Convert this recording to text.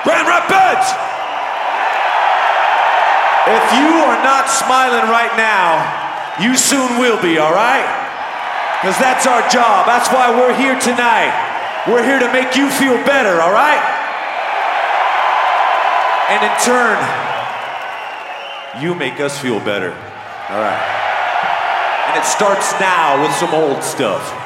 Grand Rapids! If you are not smiling right now, you soon will be, all right? Because that's our job. That's why we're here tonight. We're here to make you feel better, all right? And in turn, you make us feel better, all right? And it starts now with some old stuff.